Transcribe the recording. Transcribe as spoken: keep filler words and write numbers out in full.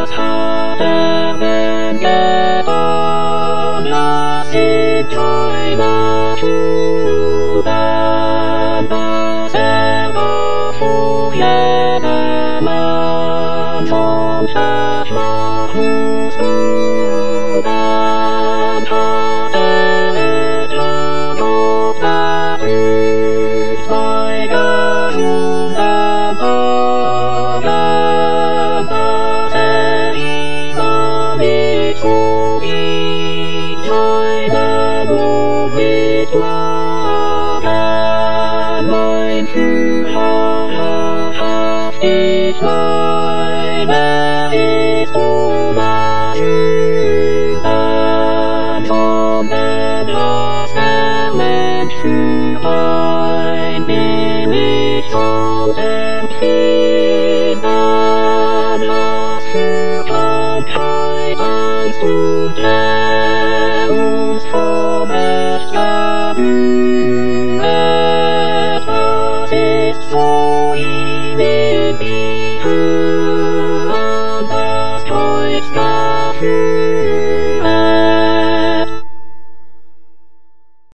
was hat er denn getan? Lass ihn Träumer schuben, dass er doch vor jedermann zum Verschlafensbuben hat er etwa noch verfügt bei geschundenen Tagen, dass er immer nicht so gibt, Träumen und mit Klagen. Mein Führer wahrhaftig mein, er ist unerschüttert, sondern lass der Mensch für ein wenig Schuld empfinden. Lass für Krankheit, Angst und Leer uns vom Echt gebühren. Was ist so ihm in die Höhe, an das Kreuz dafür.